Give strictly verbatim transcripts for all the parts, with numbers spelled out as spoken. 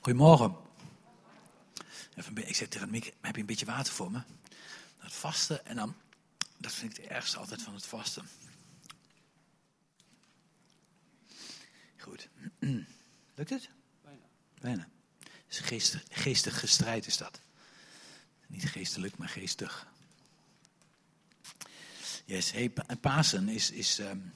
Goedemorgen. Even, ik zeg tegen Mieke, heb je een beetje water voor me? Dat vasten en dan, dat vind ik het ergste altijd van het vasten. Goed. Lukt het? Bijna. Bijna. Dus geestig, geestig gestrijd is dat. Niet geestelijk, maar geestig. Yes, hey, Pasen is... is um,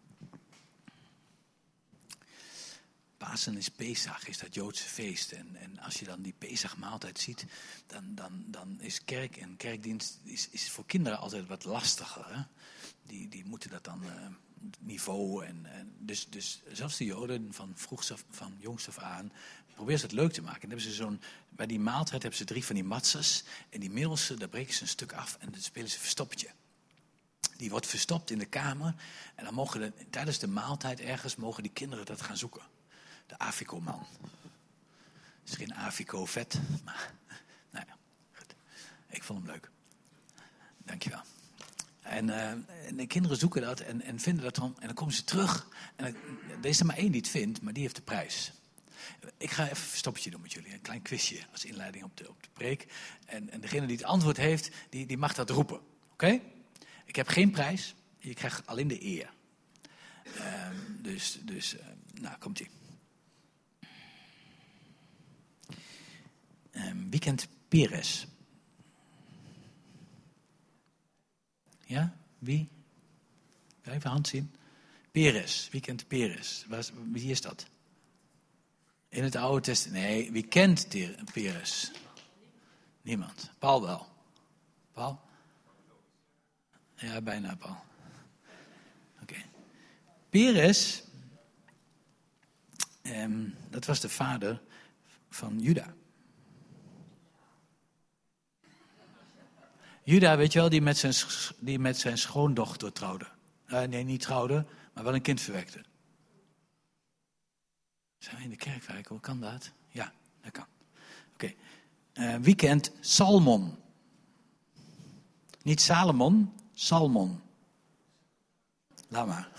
Pasen is Pesach, is dat Joodse feest. En, en als je dan die Pesach-maaltijd ziet, dan, dan, dan is kerk en kerkdienst is, is voor kinderen altijd wat lastiger. Hè? Die, die moeten dat dan uh, niveau en, en dus, dus zelfs de Joden van vroegst af, van jongs af aan proberen ze het leuk te maken. En dan hebben ze zo'n, bij die maaltijd hebben ze drie van die matzes en die middelste, daar breken ze een stuk af en dan spelen ze verstoppertje. Die wordt verstopt in de kamer en dan mogen de, tijdens de maaltijd ergens mogen die kinderen dat gaan zoeken. De Afico-man. Het is geen Afico-vet, maar nou ja, goed. Ik vond hem leuk. Dankjewel. En, uh, en de kinderen zoeken dat en, en vinden dat dan. En dan komen ze terug. En dan, er is er maar één die het vindt, maar die heeft de prijs. Ik ga even een verstoppertje doen met jullie. Een klein quizje als inleiding op de, op de preek. En, en degene die het antwoord heeft, die, die mag dat roepen. Oké? Okay? Ik heb geen prijs. Je krijgt alleen de eer. Uh, dus, dus uh, nou, komt-ie. Um, wie kent Peres? Ja, wie? Even hand zien. Peres, wie kent Peres? Wie is dat? In het Oude Testament. Nee, wie kent Peres? Niemand. Paul wel. Paul? Ja, bijna Paul. Oké. Okay. Peres, um, dat was de vader van Juda. Juda, weet je wel, die met zijn, die met zijn schoondochter trouwde. Uh, nee, niet trouwde, maar wel een kind verwekte. Zijn we in de kerkwijk? Hoe kan dat? Ja, dat kan. Oké. Okay. Uh, wie kent Salmon? Niet Salomon, Salmon. Laat maar.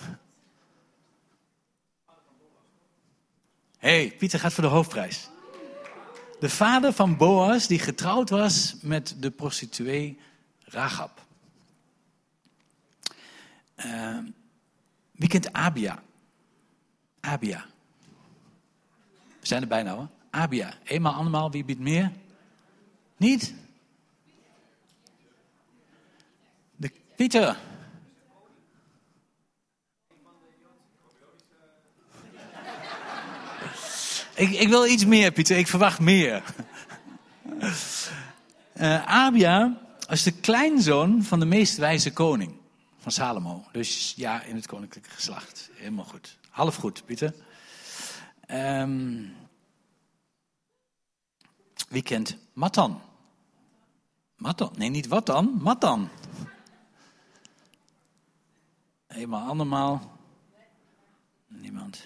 Hé, hey, Pieter gaat voor de hoofdprijs. De vader van Boas, die getrouwd was met de prostituee Rahab. Uh, wie kent Abia? Abia. We zijn er bijna hoor. Abia. Eenmaal, andermaal, wie biedt meer? Niet? De Pieter. ik, ik wil iets meer, Pieter. Ik verwacht meer. uh, Abia is de kleinzoon van de meest wijze koning. Van Salomo. Dus ja, in het koninklijke geslacht. Helemaal goed. Half goed, Pieter. Um, wie kent Matan? Matan? Nee, niet wat dan? Matan. Eenmaal, andermaal. Niemand.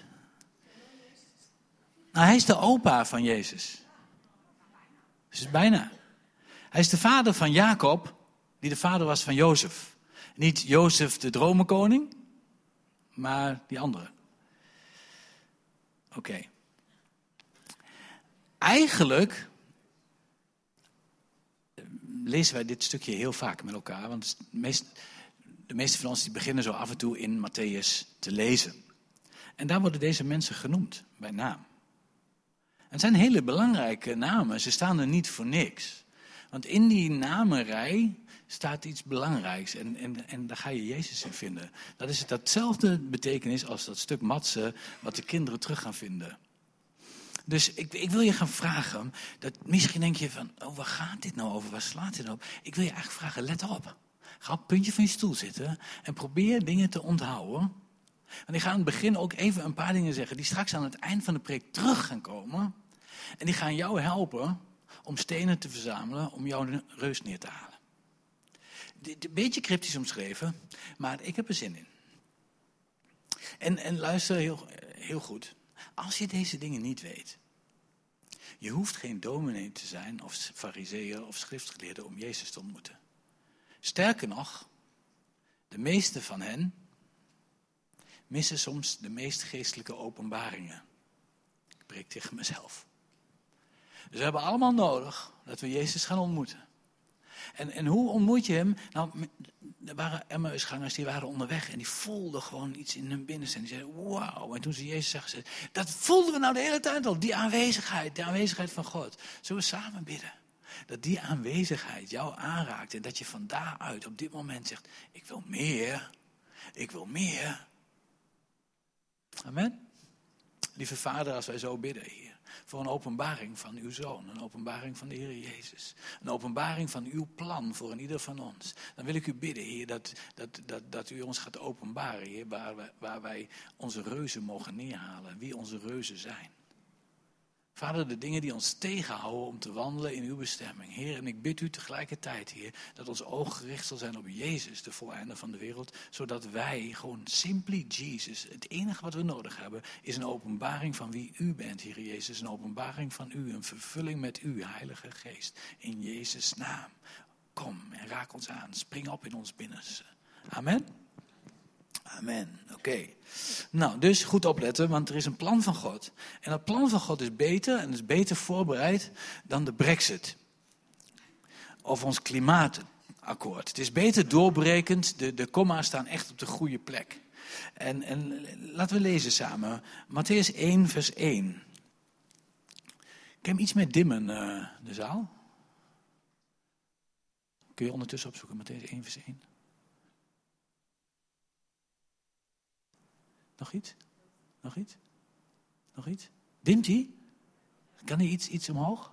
Nou, hij is de opa van Jezus. Dus bijna. Hij is de vader van Jacob, die de vader was van Jozef. Niet Jozef de dromenkoning, maar die andere. Oké. Okay. Eigenlijk lezen wij dit stukje heel vaak met elkaar. Want de meeste, de meeste van ons die beginnen zo af en toe in Matthäus te lezen. En daar worden deze mensen genoemd, bij naam. En het zijn hele belangrijke namen. Ze staan er niet voor niks. Want in die namenrij staat iets belangrijks. En, en, en daar ga je Jezus in vinden. Dat is datzelfde betekenis als dat stuk matsen wat de kinderen terug gaan vinden. Dus ik, ik wil je gaan vragen. Dat, misschien denk je van, oh, waar gaat dit nou over? Waar slaat dit nou op? Ik wil je eigenlijk vragen, let op. Ga op het puntje van je stoel zitten. En probeer dingen te onthouden. Want ik ga aan het begin ook even een paar dingen zeggen. Die straks aan het eind van de preek terug gaan komen. En die gaan jou helpen om stenen te verzamelen. Om jouw reus neer te halen. Een beetje cryptisch omschreven, maar ik heb er zin in. En, en luister heel, heel goed. Als je deze dingen niet weet, je hoeft geen dominee te zijn of farizeeër of schriftgeleerde om Jezus te ontmoeten. Sterker nog, de meeste van hen missen soms de meest geestelijke openbaringen. Ik preek tegen mezelf. Dus we hebben allemaal nodig dat we Jezus gaan ontmoeten. En, en hoe ontmoet je hem? Nou, er waren Emmausgangers die waren onderweg en die voelden gewoon iets in hun binnenste. En die zeiden, wauw. En toen ze Jezus zagen, zeiden, dat voelden we nou de hele tijd al. Die aanwezigheid, de aanwezigheid van God. Zullen we samen bidden? Dat die aanwezigheid jou aanraakt en dat je van daaruit op dit moment zegt, ik wil meer, ik wil meer. Amen. Lieve Vader, als wij zo bidden, Heer, voor een openbaring van uw Zoon, een openbaring van de Heer Jezus, een openbaring van uw plan voor een ieder van ons, dan wil ik u bidden, Heer, dat, dat, dat, dat u ons gaat openbaren, Heer, waar wij, waar wij onze reuzen mogen neerhalen, wie onze reuzen zijn. Vader, de dingen die ons tegenhouden om te wandelen in uw bestemming. Heer, en ik bid u tegelijkertijd, Heer, dat ons oog gericht zal zijn op Jezus, de voleinder van de wereld. Zodat wij gewoon simply Jesus, het enige wat we nodig hebben, is een openbaring van wie u bent, Heer Jezus. Een openbaring van u, een vervulling met u, Heilige Geest. In Jezus' naam. Kom en raak ons aan. Spring op in ons binnenste. Amen. Amen, oké. Okay. Nou, dus goed opletten, want er is een plan van God. En dat plan van God is beter en is beter voorbereid dan de Brexit. Of ons klimaatakkoord. Het is beter doorberekend, de, de komma's staan echt op de goede plek. En, en laten we lezen samen. Mattheüs één, vers één. Ik heb iets meer dimmen, uh, de zaal. Kun je ondertussen opzoeken, Mattheüs één, vers één. Nog iets? Nog iets? Nog iets? Dimt hij? Kan hij iets, iets omhoog?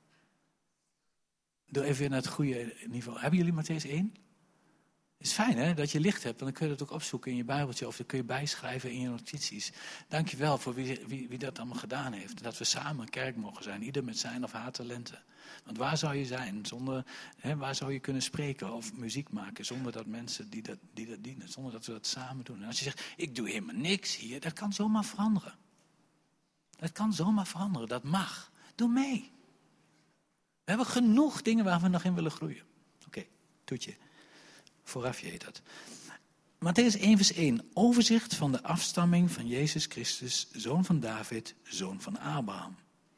Doe even weer naar het goede niveau. Hebben jullie Mattheüs één? Het is fijn hè, dat je licht hebt. Want dan kun je dat ook opzoeken in je Bijbeltje. Of dat kun je bijschrijven in je notities. Dank je wel voor wie, wie, wie dat allemaal gedaan heeft. Dat we samen een kerk mogen zijn. Ieder met zijn of haar talenten. Want waar zou je zijn? Zonder, hè, waar zou je kunnen spreken of muziek maken? Zonder dat mensen die dat, die dat dienen. Zonder dat we dat samen doen. En als je zegt, ik doe helemaal niks hier. Dat kan zomaar veranderen. Dat kan zomaar veranderen. Dat mag. Doe mee. We hebben genoeg dingen waar we nog in willen groeien. Oké, okay, toetje. Vooraf je heet dat. Mattheüs één vers één. Overzicht van de afstamming van Jezus Christus, zoon van David, zoon van Abraham.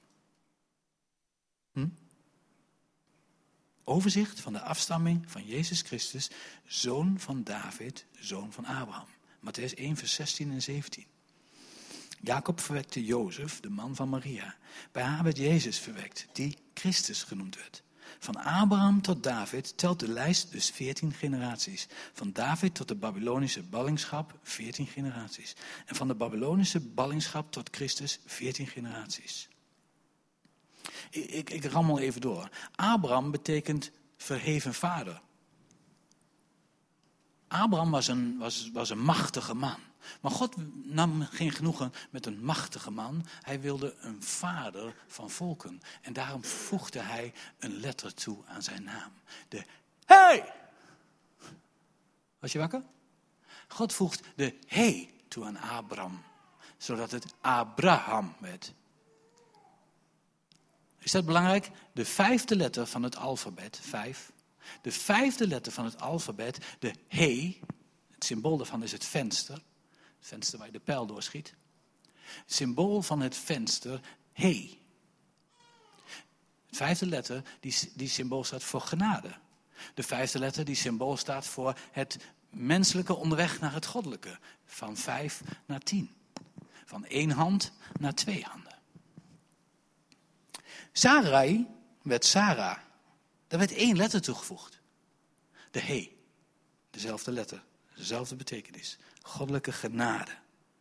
Hm? Overzicht van de afstamming van Jezus Christus, zoon van David, zoon van Abraham. Mattheüs één vers zestien en zeventien. Jacob verwekte Jozef, de man van Maria. Bij haar werd Jezus verwekt, die Christus genoemd werd. Van Abraham tot David telt de lijst dus veertien generaties. Van David tot de Babylonische ballingschap veertien generaties. En van de Babylonische ballingschap tot Christus veertien generaties. Ik, ik, ik rammel even door. Abraham betekent verheven vader. Abraham was een, was, was een machtige man. Maar God nam geen genoegen met een machtige man. Hij wilde een vader van volken. En daarom voegde hij een letter toe aan zijn naam. De hey! Was je wakker? God voegt de hey toe aan Abraham. Zodat het Abraham werd. Is dat belangrijk? De vijfde letter van het alfabet, vijf. De vijfde letter van het alfabet, de hey. Het symbool daarvan is het venster. Het venster waar je de pijl doorschiet. Het symbool van het venster, hey. De vijfde letter, die, die symbool staat voor genade. De vijfde letter, die symbool staat voor het menselijke onderweg naar het goddelijke. Van vijf naar tien. Van één hand naar twee handen. Sarai werd Sarah. Daar werd één letter toegevoegd. De he. Dezelfde letter. Dezelfde betekenis. Goddelijke genade.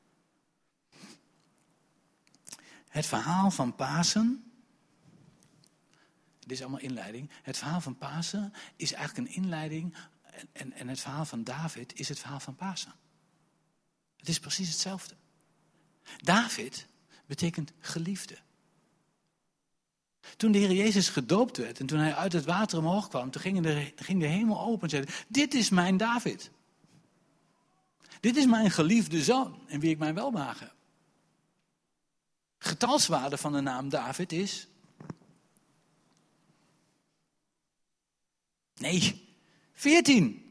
Het verhaal van Pasen. Dit is allemaal inleiding. Het verhaal van Pasen is eigenlijk een inleiding. En, en, en het verhaal van David is het verhaal van Pasen. Het is precies hetzelfde. David betekent geliefde. Toen de Heer Jezus gedoopt werd en toen hij uit het water omhoog kwam, toen ging de, ging de hemel open en zei: dit is mijn David. Dit is mijn geliefde zoon in wie ik mijn welbehagen heb. Getalswaarde van de naam David is... Nee, veertien.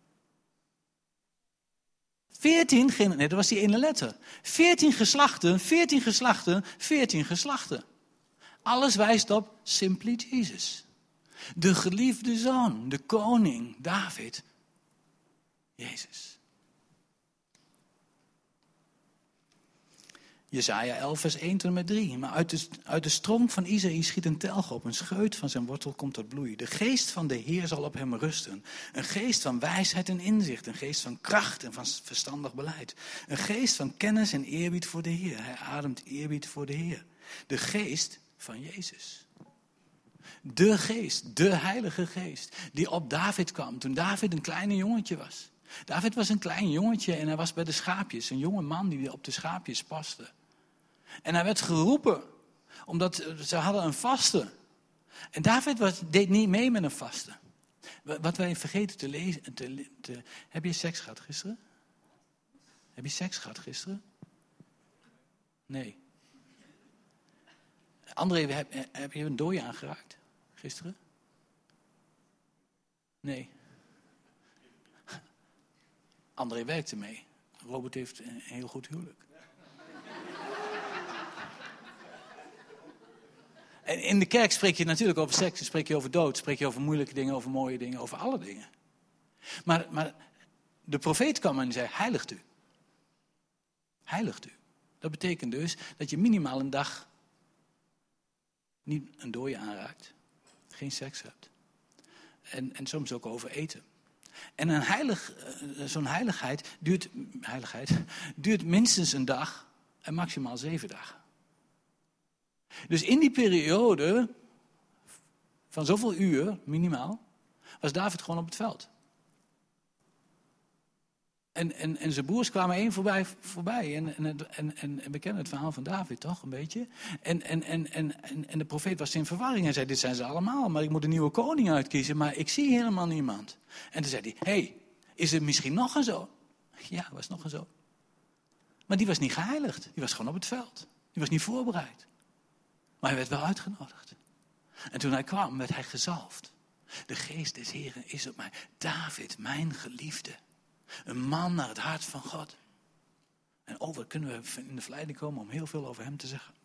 Veertien, nee, dat was die ene letter. Veertien geslachten, veertien geslachten, veertien geslachten. Alles wijst op simply Jesus. De geliefde zoon, de koning, David, Jezus. Jesaja elf vers één tot en met drie. Maar uit de, uit de stroom van Isaïe schiet een telg op. Een scheut van zijn wortel komt tot bloei. De geest van de Heer zal op hem rusten. Een geest van wijsheid en inzicht. Een geest van kracht en van verstandig beleid. Een geest van kennis en eerbied voor de Heer. Hij ademt eerbied voor de Heer. De geest van Jezus. De geest, de heilige geest. Die op David kwam toen David een kleine jongetje was. David was een klein jongetje en hij was bij de schaapjes. Een jonge man die op de schaapjes paste. En hij werd geroepen, omdat ze hadden een vaste. En David was, deed niet mee met een vaste. Wat wij vergeten te lezen. Te, te, heb je seks gehad gisteren? Heb je seks gehad gisteren? Nee. André, heb, heb je een dooi aangeraakt gisteren? Nee. André werkte mee. Robert heeft een heel goed huwelijk. En in de kerk spreek je natuurlijk over seks, spreek je over dood, spreek je over moeilijke dingen, over mooie dingen, over alle dingen. Maar, maar de profeet kwam en zei, heiligt u. Heiligt u. Dat betekent dus dat je minimaal een dag niet een dooie aanraakt, geen seks hebt. En, en soms ook over eten. En een heilig, zo'n heiligheid duurt, heiligheid duurt minstens een dag en maximaal zeven dagen. Dus in die periode van zoveel uur, minimaal, was David gewoon op het veld. En, en, en zijn broers kwamen één voorbij. voorbij. En, en, en, en we kennen het verhaal van David toch, een beetje. En, en, en, en, en de profeet was in verwarring en zei, dit zijn ze allemaal, maar ik moet een nieuwe koning uitkiezen, maar ik zie helemaal niemand. En toen zei hij, hé, hey, is er misschien nog een zoon? Ja, was nog een zoon. Maar die was niet geheiligd, die was gewoon op het veld. Die was niet voorbereid. Maar hij werd wel uitgenodigd. En toen hij kwam, werd hij gezalfd. De geest des Heren is op mij. David, mijn geliefde. Een man naar het hart van God. En oh, wat kunnen we in de verleiding komen om heel veel over hem te zeggen.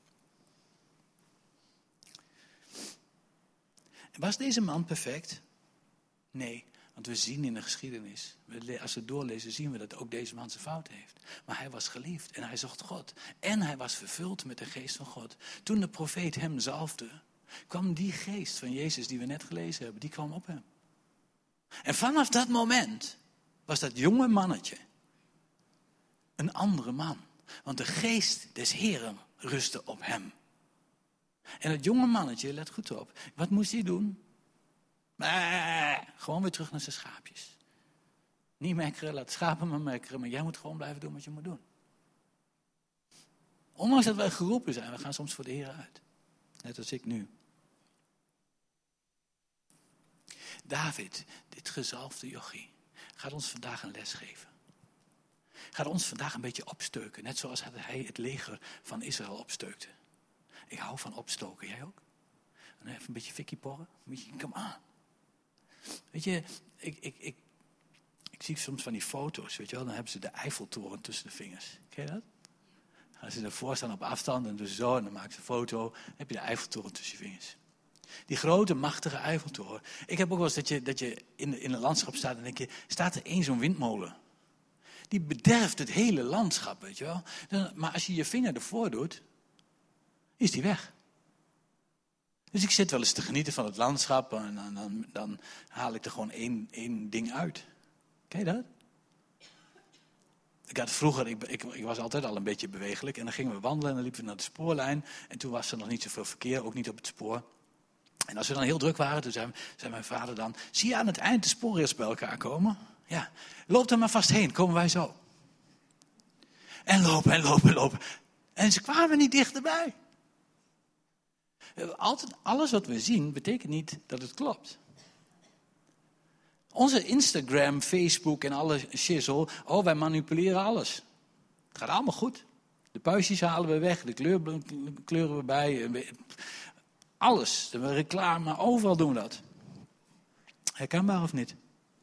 Was deze man perfect? Nee, want we zien in de geschiedenis, als we doorlezen, zien we dat ook deze man zijn fout heeft. Maar hij was geliefd en hij zocht God. En hij was vervuld met de geest van God. Toen de profeet hem zalfde, kwam die geest van Jezus die we net gelezen hebben, die kwam op hem. En vanaf dat moment was dat jonge mannetje een andere man. Want de geest des Heren rustte op hem. En het jonge mannetje, let goed op, wat moest hij doen? Nee, gewoon weer terug naar zijn schaapjes. Niet mekkeren, laat schapen maar mekkeren, maar jij moet gewoon blijven doen wat je moet doen. Ondanks dat wij geroepen zijn, we gaan soms voor de Heer uit. Net als ik nu. David, dit gezalfde jochie, gaat ons vandaag een les geven. Gaat ons vandaag een beetje opsteuken, net zoals hij het leger van Israël opsteukte. Ik hou van opstoken, jij ook? En even een beetje fikkie porren, een beetje, come on. Weet je, ik, ik, ik, ik zie soms van die foto's, weet je wel, dan hebben ze de Eiffeltoren tussen de vingers. Ken je dat? Dan gaan ze ervoor staan op afstand en dus zo, en dan maken ze een foto, dan heb je de Eiffeltoren tussen je vingers. Die grote, machtige Eiffeltoren. Ik heb ook wel eens dat je, dat je in, de, in een landschap staat en denk je, staat er één zo'n windmolen? Die bederft het hele landschap, weet je wel. Dan, maar als je je vinger ervoor doet, is die weg. Dus ik zit wel eens te genieten van het landschap en dan, dan, dan haal ik er gewoon één, één ding uit. Ken je dat? Ik had vroeger, ik, ik, ik was altijd al een beetje bewegelijk en dan gingen we wandelen en dan liepen we naar de spoorlijn. En toen was er nog niet zoveel verkeer, ook niet op het spoor. En als we dan heel druk waren, toen zei, zei mijn vader dan, zie je aan het eind de spoorrails bij elkaar komen? Ja, loop er maar vast heen, komen wij zo. En lopen en lopen en lopen. En ze kwamen niet dichterbij. Altijd, alles wat we zien, betekent niet dat het klopt. Onze Instagram, Facebook en alle shizzle, oh, wij manipuleren alles. Het gaat allemaal goed. De puistjes halen we weg, de kleur, kleuren we bij. Alles, de reclame, overal doen we dat. Herkenbaar of niet?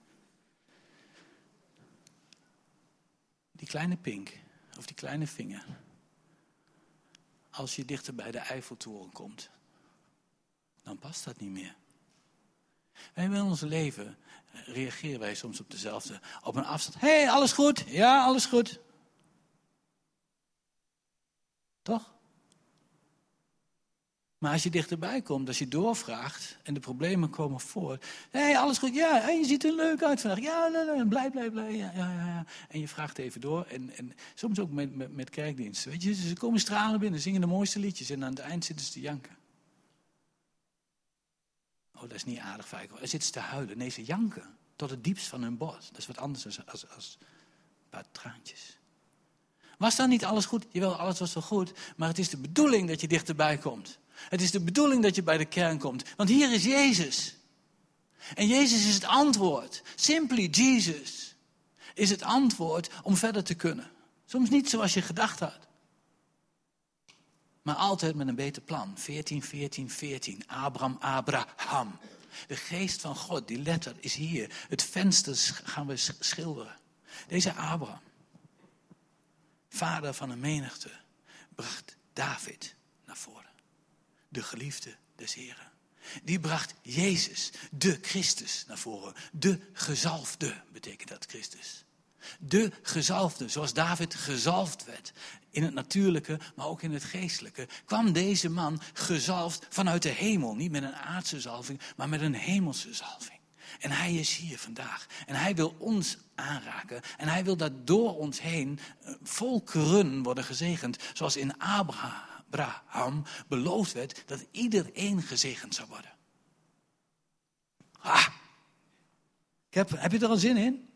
Die kleine pink, of die kleine vinger. Als je dichter bij de Eiffeltoren komt, dan past dat niet meer. Wij in ons leven reageren wij soms op dezelfde, op een afstand. Hé, hey, alles goed? Ja, alles goed. Toch? Maar als je dichterbij komt, als je doorvraagt en de problemen komen voort. Hé, hey, alles goed? Ja, hey, je ziet er leuk uit vandaag. Ja, blij, blij, blij. Ja, ja, ja. En je vraagt even door. En, en soms ook met, met, met kerkdiensten. Weet je, ze komen stralen binnen, zingen de mooiste liedjes. En aan het eind zitten ze te janken. Oh, dat is niet aardig, Feiko. Er zitten ze te huilen. Nee, ze janken. Tot het diepst van hun borst. Dat is wat anders als, als, als een paar traantjes. Was dan niet alles goed? Jawel, alles was wel goed. Maar het is de bedoeling dat je dichterbij komt. Het is de bedoeling dat je bij de kern komt. Want hier is Jezus. En Jezus is het antwoord. Simply Jesus is het antwoord om verder te kunnen. Soms niet zoals je gedacht had. Maar altijd met een beter plan. veertien, veertien, veertien. Abraham, Abraham. De geest van God, die letter is hier. Het venster gaan we schilderen. Deze Abraham, vader van een menigte, bracht David naar voren. De geliefde des Heren. Die bracht Jezus, de Christus, naar voren. De gezalfde betekent dat Christus. De gezalfde, zoals David gezalfd werd. In het natuurlijke, maar ook in het geestelijke. Kwam deze man gezalfd vanuit de hemel. Niet met een aardse zalving, maar met een hemelse zalving. En hij is hier vandaag. En hij wil ons aanraken. En hij wil dat door ons heen volkeren worden gezegend. Zoals in Abraham. Abraham beloofd werd dat iedereen gezegend zou worden. Ah, ik heb, heb je er al zin in?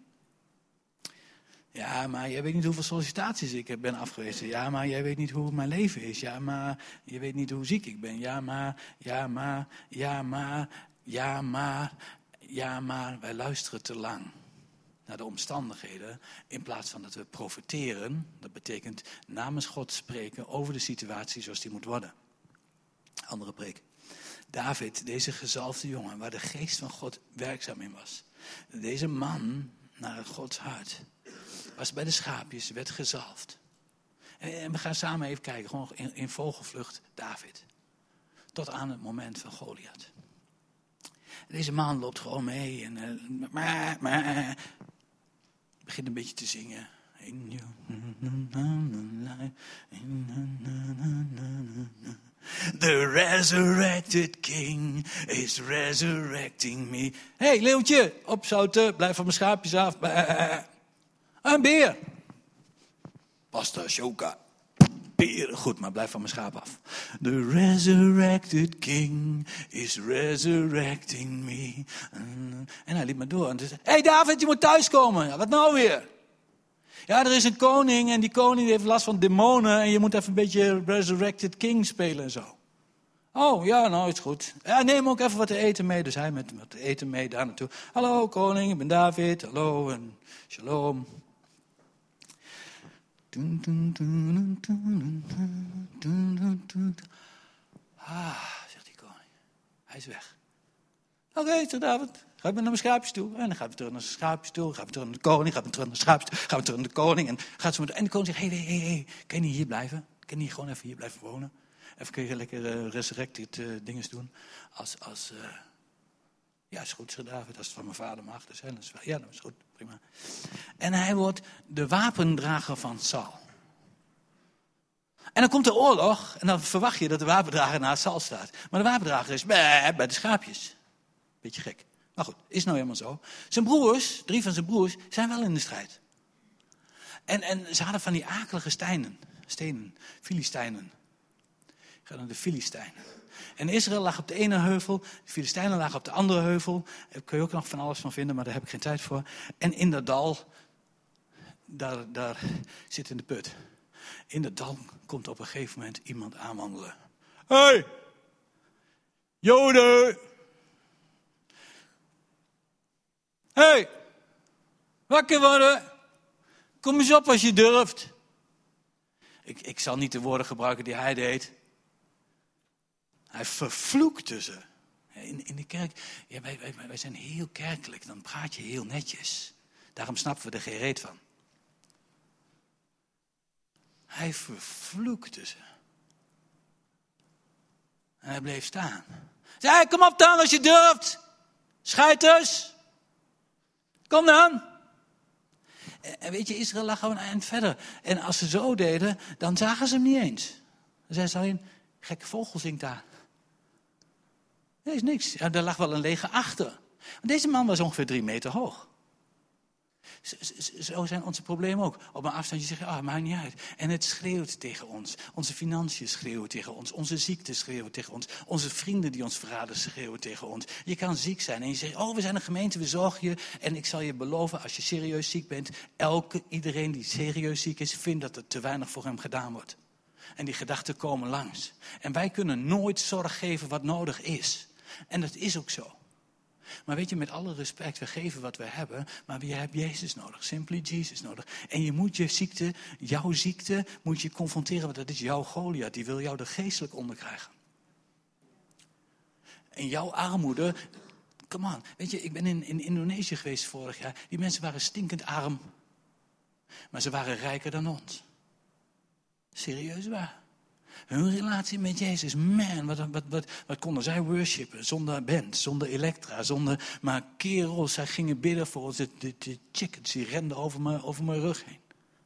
Ja, maar jij weet niet hoeveel sollicitaties ik ben afgewezen. Ja, maar jij weet niet hoe mijn leven is. Ja, maar je weet niet hoe ziek ik ben. Ja, maar, ja, maar, ja, maar, ja, maar, ja, maar. Wij luisteren te lang naar de omstandigheden, in plaats van dat we profiteren. Dat betekent namens God spreken over de situatie zoals die moet worden. Andere preek. David, deze gezalfde jongen, waar de geest van God werkzaam in was. Deze man, naar Gods hart, was bij de schaapjes, werd gezalfd. En we gaan samen even kijken, gewoon in, in vogelvlucht, David. Tot aan het moment van Goliath. Deze man loopt gewoon mee en uh, maar, maar, begint een beetje te zingen. The resurrected king is resurrecting me. Hé, hey, leeuwtje, opzouten, blijf van mijn schaapjes af. Een beer. Pasta, choca. Beer, goed, maar blijf van mijn schaap af. The resurrected king is resurrecting me. En hij liep maar door. En zei, hé hey David, je moet thuiskomen. Ja, wat nou weer? Ja, er is een koning en die koning heeft last van demonen. En je moet even een beetje resurrected king spelen en zo. Oh, ja, nou, is goed. Ja, neem ook even wat te eten mee. Dus hij met wat te eten mee daar naartoe. Hallo koning, ik ben David. Hallo en shalom. Ah, zegt die koning. Hij is weg. Oké, okay, zegt David. Ga ik naar mijn schaapjes toe. En dan gaat hij terug naar zijn schaapjes toe. Gaat hij terug naar de koning. Gaat hij terug naar de schaapjes toe. Gaat hij terug naar de koning. En, gaat ze met... en de koning zegt, hé, hé, hé, kan je niet hier blijven? Kan je niet gewoon even hier blijven wonen? Even kun je lekker uh, resurrected uh, dinges doen. Als, als, uh... ja, is goed, zegt David. Als het van mijn vader mag. Dus, hè, dat is wel... Ja, dat is goed. Prima. En hij wordt de wapendrager van Saul. En dan komt de oorlog. En dan verwacht je dat de wapendrager naast Saul staat. Maar de wapendrager is bij, bij de schaapjes. Beetje gek. Maar goed, is nou helemaal zo. Zijn broers, drie van zijn broers, zijn wel in de strijd. En, en ze hadden van die akelige stenen, stenen, Filistijnen. Ga naar de Filistijnen. En Israël lag op de ene heuvel, de Filistijnen lagen op de andere heuvel. Daar kun je ook nog van alles van vinden, maar daar heb ik geen tijd voor. En in dat dal, daar, daar zit in de put. In dat dal komt op een gegeven moment iemand aanwandelen. Hé, hey, Joden! Hé, hey, wakker worden. Kom eens op als je durft. Ik, ik zal niet de woorden gebruiken die hij deed. Hij vervloekte ze. In, in de kerk, ja, wij, wij, wij zijn heel kerkelijk, dan praat je heel netjes. Daarom snappen we er geen reet van. Hij vervloekte ze. En hij bleef staan. Zei hij, kom op dan als je durft. Schuiters. Kom dan. En weet je, Israël lag gewoon een eind verder. En als ze zo deden, dan zagen ze hem niet eens. Dan zeiden ze alleen, gekke vogel zingt daar. Er is niks. Ja, er lag wel een leger achter. Want deze man was ongeveer drie meter hoog. Zo zijn onze problemen ook. Op een afstandje zeg je, ah, maakt niet uit. En het schreeuwt tegen ons. Onze financiën schreeuwen tegen ons. Onze ziekte schreeuwen tegen ons. Onze vrienden die ons verraden schreeuwen tegen ons. Je kan ziek zijn en je zegt, oh, we zijn een gemeente, we zorgen je. En ik zal je beloven, als je serieus ziek bent, elke, iedereen die serieus ziek is, vindt dat er te weinig voor hem gedaan wordt. En die gedachten komen langs. En wij kunnen nooit zorg geven wat nodig is. En dat is ook zo. Maar weet je, met alle respect, we geven wat we hebben, maar je hebt Jezus nodig, simply Jesus nodig. En je moet je ziekte, jouw ziekte, moet je confronteren, want dat is jouw Goliath, die wil jou er geestelijk onder krijgen. En jouw armoede, come on, weet je, ik ben in, in Indonesië geweest vorig jaar, die mensen waren stinkend arm, maar ze waren rijker dan ons. Serieus waar. Hun relatie met Jezus, man, wat, wat, wat, wat konden zij worshipen? Zonder band, zonder elektra, zonder... Maar kerels, zij gingen bidden voor ons. De, de, de chickens, die renden over mijn, over mijn rug heen.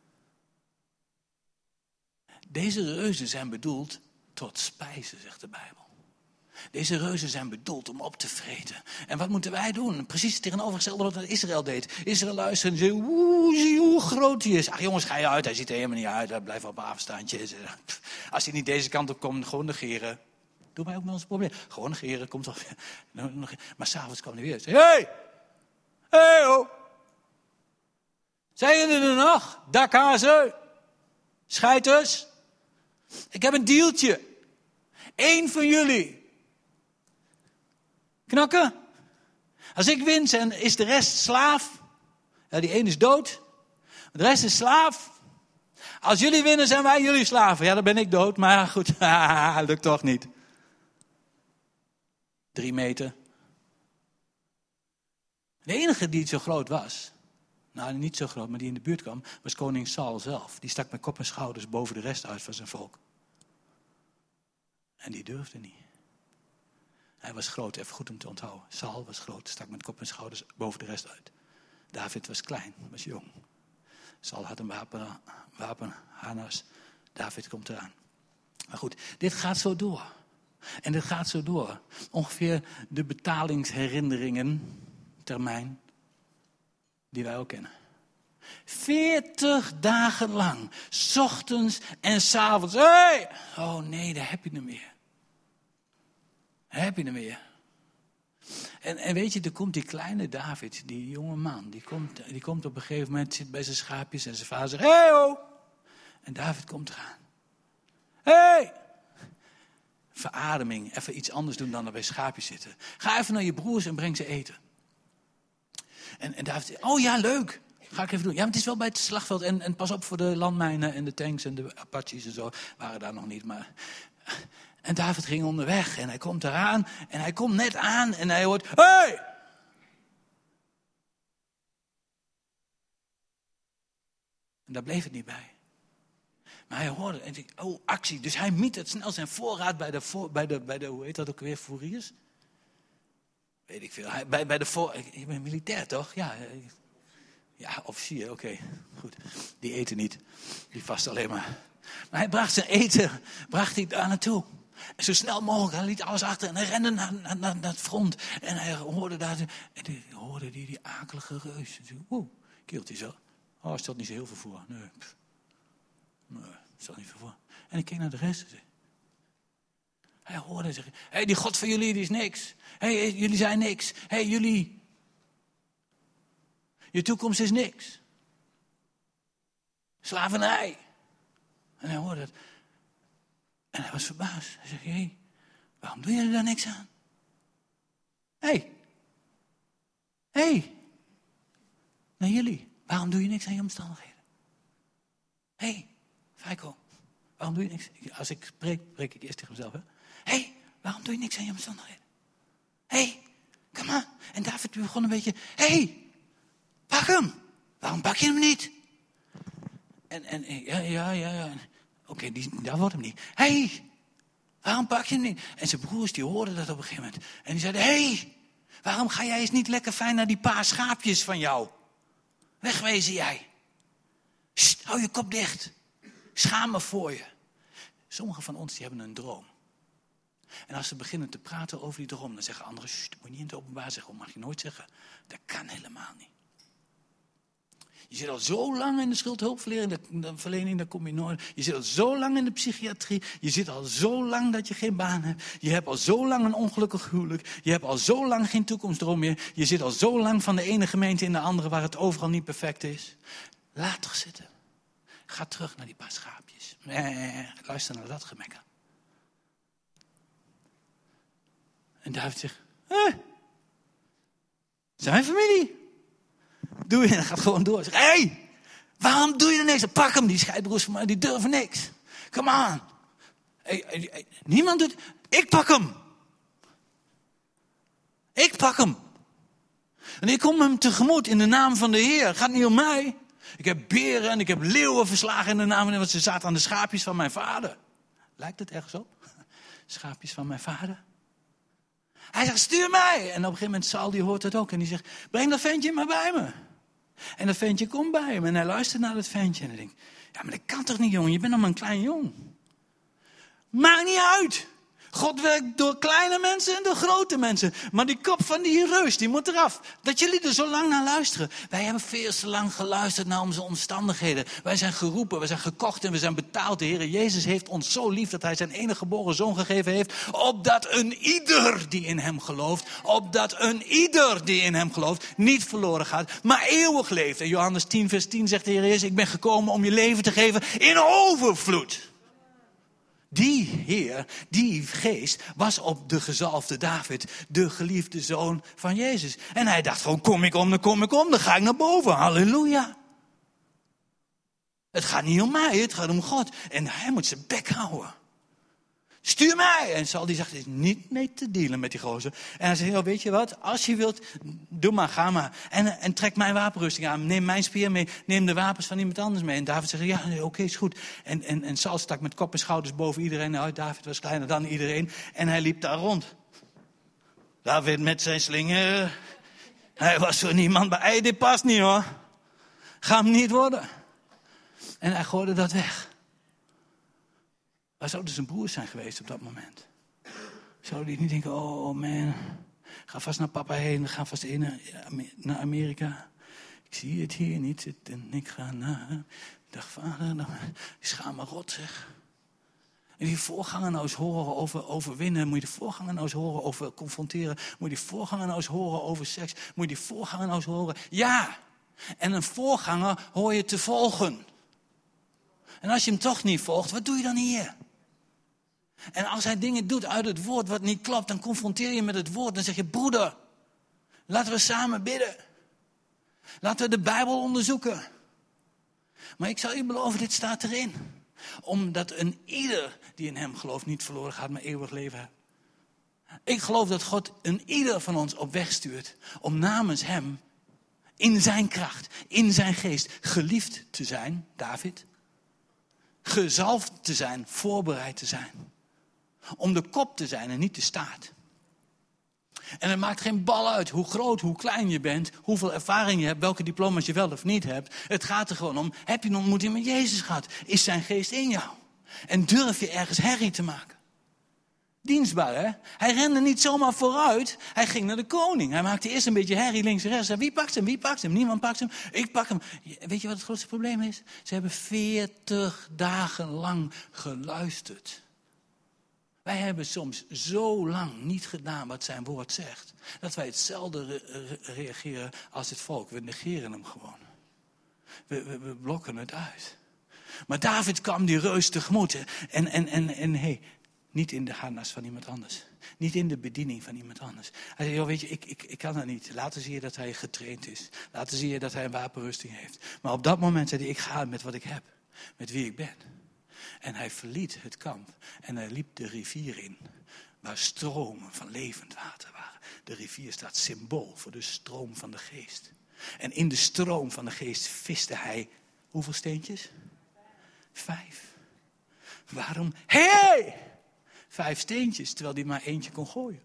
Deze reuzen zijn bedoeld tot spijzen, zegt de Bijbel. Deze reuzen zijn bedoeld om op te vreten. En wat moeten wij doen? Precies het tegenovergestelde wat Israël deed. Israël luisterde en zei, oeh, zie hoe groot hij is. Ach jongens, ga je uit, hij ziet er helemaal niet uit. Hij blijft op een afstandje. Als hij niet deze kant op komt, gewoon negeren. Doe mij ook nog eens een probleem. Gewoon negeren, komt al weer. Maar s'avonds kwam hij weer. Hé! Hey! Hey, ho! Zijn jullie er nog? Dakhazen? Scheiters? Ik heb een dealtje. Eén van jullie. Knakken? Als ik win, zijn, is de rest slaaf. Ja, die een is dood. De rest is slaaf. Als jullie winnen, zijn wij jullie slaven. Ja, dan ben ik dood, maar goed, lukt toch niet. Drie meter. De enige die zo groot was, nou niet zo groot, maar die in de buurt kwam, was koning Saul zelf. Die stak met kop en schouders boven de rest uit van zijn volk. En die durfde niet. Hij was groot, even goed om te onthouden. Saul was groot, stak met kop en schouders boven de rest uit. David was klein, was jong. Saul had een wapen, wapenharnas. David komt eraan. Maar goed, dit gaat zo door. En dit gaat zo door. Ongeveer de betalingsherinneringen, termijn, die wij ook kennen. Veertig dagen lang, 's ochtends en 's avonds. Hey! Oh nee, daar heb je hem weer. Heb je hem weer. En, en weet je, er komt die kleine David, die jonge man, die komt, die komt op een gegeven moment, zit bij zijn schaapjes en zijn vader zegt, hey ho! En David komt eraan. Hey! Verademing, even iets anders doen dan er bij schaapjes zitten. Ga even naar je broers en breng ze eten. En, en David zegt, oh ja, leuk. Ga ik even doen. Ja, maar het is wel bij het slagveld. En, en pas op voor de landmijnen en de tanks en de Apaches en zo. Waren daar nog niet, maar... En David ging onderweg en hij komt eraan. En hij komt net aan en hij hoort... Hey! En daar bleef het niet bij. Maar hij hoorde en dacht, oh, actie. Dus hij mietert snel zijn voorraad bij de, voor, bij de, bij de hoe heet dat ook weer, fouriers? Weet ik veel. Hij, bij, bij de voor, ik ben militair, toch? Ja, ja officier, oké. Okay, goed. Die eten niet. Die vast alleen maar. Maar hij bracht zijn eten, bracht hij daar naartoe. En zo snel mogelijk, hij liet alles achter en hij rende naar, naar, naar, naar het front. En hij hoorde daar, en hij hoorde die, die akelige reus. Woe, keeltje zo. Oh, stelt niet zo heel veel voor. Nee, pff. Nee, stelt niet veel voor. En ik keek naar de rest. Hij hoorde zeggen, hé, hey, die God van jullie, die is niks. Hé, hey, jullie zijn niks. Hé, hey, jullie. Je toekomst is niks. Slavernij. En hij hoorde het. En hij was verbaasd. Hij zei, hé, hey, waarom doen jullie daar niks aan? Hé. Hey. Hé. Hey. Naar jullie. Waarom doe je niks aan je omstandigheden? Hé, hey, Feiko. Waarom doe je niks? Als ik spreek, spreek ik eerst tegen mezelf. Hé, hey, waarom doe je niks aan je omstandigheden? Hé, hey, kom maar. En David begon een beetje, hé, hey, pak hem. Waarom pak je hem niet? En, en ja, ja, ja, ja. Oké, okay, daar wordt hem niet. Hé, hey, Waarom pak je hem niet? En zijn broers die hoorden dat op een gegeven moment. En die zeiden, hé, hey, waarom ga jij eens niet lekker fijn naar die paar schaapjes van jou? Wegwezen jij. Sst, hou je kop dicht. Schaam me voor je. Sommigen van ons die hebben een droom. En als ze beginnen te praten over die droom, dan zeggen anderen, dat moet je niet in het openbaar zeggen. Dat mag je nooit zeggen. Dat kan helemaal niet. Je zit al zo lang in de schuldhulpverlening, daar kom je nooit. Je zit al zo lang in de psychiatrie. Je zit al zo lang dat je geen baan hebt. Je hebt al zo lang een ongelukkig huwelijk. Je hebt al zo lang geen toekomstdroom meer. Je zit al zo lang van de ene gemeente in de andere waar het overal niet perfect is. Laat toch zitten. Ga terug naar die paar schaapjes. Nee, luister naar dat gemekker. En David zegt, eh, zijn familie. Doe je en gaat gewoon door. Zeg, hé, hey, waarom doe je er niks? Pak hem, die scheidbroers van mij, die durven niks. Come on. Hey, hey, hey, niemand doet, ik pak hem. Ik pak hem. En ik kom hem tegemoet in de naam van de Heer. Het gaat niet om mij. Ik heb beren en ik heb leeuwen verslagen in de naam van de Heer, want ze zaten aan de schaapjes van mijn vader. Lijkt het ergens op? Schaapjes van mijn vader. Hij zegt, stuur mij. En op een gegeven moment, Saul, die hoort het ook. En die zegt, breng dat ventje maar bij me. En dat ventje komt bij hem. En hij luistert naar dat ventje. En hij denkt, ja, maar dat kan toch niet, jongen? Je bent nog maar een klein jong. Maakt niet uit. God werkt door kleine mensen en door grote mensen. Maar die kop van die reus, die moet eraf. Dat jullie er zo lang naar luisteren. Wij hebben veel te lang geluisterd naar onze omstandigheden. Wij zijn geroepen, we zijn gekocht en we zijn betaald. De Heer Jezus heeft ons zo lief dat hij zijn enige geboren zoon gegeven heeft. Opdat een ieder die in hem gelooft, opdat een ieder die in hem gelooft, niet verloren gaat, maar eeuwig leeft. En Johannes tien vers tien zegt de Heer Jezus, ik ben gekomen om je leven te geven in overvloed. Die Heer, die geest, was op de gezalfde David, de geliefde zoon van Jezus. En hij dacht gewoon, kom ik om, dan kom ik om, dan ga ik naar boven. Halleluja. Het gaat niet om mij, het gaat om God. En hij moet zijn bek houden. Stuur mij. En Saul die zegt, er is niet mee te dealen met die gozer. En hij zegt, oh, weet je wat, als je wilt, doe maar, ga maar. En, en trek mijn wapenrusting aan, neem mijn speer mee, neem de wapens van iemand anders mee. En David zegt, ja, oké, okay, is goed. En, en, en Saul stak met kop en schouders boven iedereen uit. David was kleiner dan iedereen. En hij liep daar rond. David met zijn slingen. Hij was voor niemand bij. Hey, dit past niet hoor. Ga hem niet worden. En hij gooide dat weg. Waar zouden zijn broers zijn geweest op dat moment? Zouden die niet denken, oh man, ga vast naar papa heen, ga vast heen naar Amerika. Ik zie het hier niet zitten, ik ga naar... Dag vader, dan schaam me rot zeg. En die voorganger nou eens horen over overwinnen. Moet je de voorganger nou eens horen over confronteren. Moet je die voorganger nou eens horen over seks. Moet je die voorganger nou eens horen. Ja, en een voorganger hoor je te volgen. En als je hem toch niet volgt, wat doe je dan hier? En als hij dingen doet uit het woord wat niet klopt, dan confronteer je met het woord. Dan zeg je, broeder, laten we samen bidden. Laten we de Bijbel onderzoeken. Maar ik zal u beloven, dit staat erin. Omdat een ieder die in hem gelooft niet verloren gaat, maar eeuwig leven heeft. Ik geloof dat God een ieder van ons op weg stuurt om namens hem in zijn kracht, in zijn geest geliefd te zijn, David. Gezalfd te zijn, voorbereid te zijn. Om de kop te zijn en niet de staart. En het maakt geen bal uit hoe groot, hoe klein je bent, hoeveel ervaring je hebt, welke diploma's je wel of niet hebt. Het gaat er gewoon om, heb je een ontmoeting met Jezus gehad? Is zijn geest in jou? En durf je ergens herrie te maken? Dienstbaar, hè? Hij rende niet zomaar vooruit. Hij ging naar de koning. Hij maakte eerst een beetje herrie links en rechts. Wie pakt hem? Wie pakt hem? Niemand pakt hem. Ik pak hem. Weet je wat het grootste probleem is? Ze hebben veertig dagen lang geluisterd. Wij hebben soms zo lang niet gedaan wat zijn woord zegt, dat wij hetzelfde re- re- reageren als het volk. We negeren hem gewoon. We, we, we blokken het uit. Maar David kwam die reus tegemoet. En, en, en, en hey, niet in de harnas van iemand anders. Niet in de bediening van iemand anders. Hij zei, joh, weet je, ik, ik, ik kan dat niet. Laten zien dat hij getraind is. Laten zien dat hij een wapenrusting heeft. Maar op dat moment zei hij, ik ga met wat ik heb. Met wie ik ben. En hij verliet het kamp. En hij liep de rivier in. Waar stromen van levend water waren. De rivier staat symbool voor de stroom van de geest. En in de stroom van de geest viste hij, hoeveel steentjes? Vijf. Waarom? Hé! Hey! Vijf steentjes, terwijl hij maar eentje kon gooien.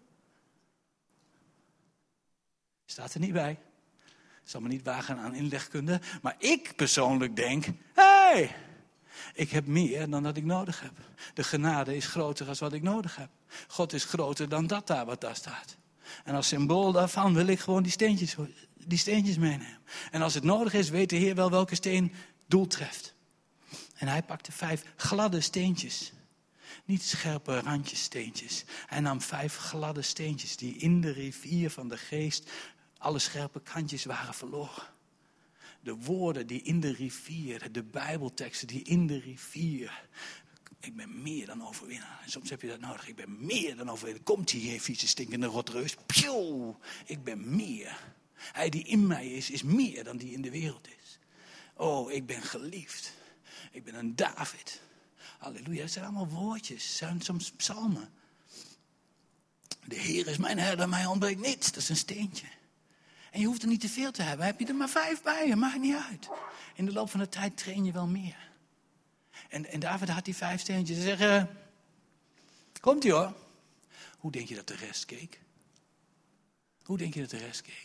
Staat er niet bij. Ik zal me niet wagen aan inlegkunde. Maar ik persoonlijk denk, hé, hey, ik heb meer dan dat ik nodig heb. De genade is groter dan wat ik nodig heb. God is groter dan dat daar wat daar staat. En als symbool daarvan wil ik gewoon die steentjes, die steentjes meenemen. En als het nodig is, weet de Heer wel welke steen doel treft. En hij pakte vijf gladde steentjes. Niet scherpe randjes steentjes. Hij nam vijf gladde steentjes die in de rivier van de geest alle scherpe kantjes waren verloren. De woorden die in de rivier, de Bijbelteksten die in de rivier. Ik ben meer dan overwinnaar. En soms heb je dat nodig. Ik ben meer dan overwinnaar. Komt hier, vieze stinkende rotreus. Pjoe, ik ben meer. Hij die in mij is, is meer dan die in de wereld is. Oh, ik ben geliefd. Ik ben een David. Halleluja, het zijn allemaal woordjes. Het zijn soms psalmen. De Heer is mijn herder, mij ontbreekt niets. Dat is een steentje. En je hoeft er niet te veel te hebben. Heb je er maar vijf bij je, maakt niet uit. In de loop van de tijd train je wel meer. En, en David had die vijf steentjes. Ze zeggen, komt ie hoor. Hoe denk je dat de rest keek? Hoe denk je dat de rest keek?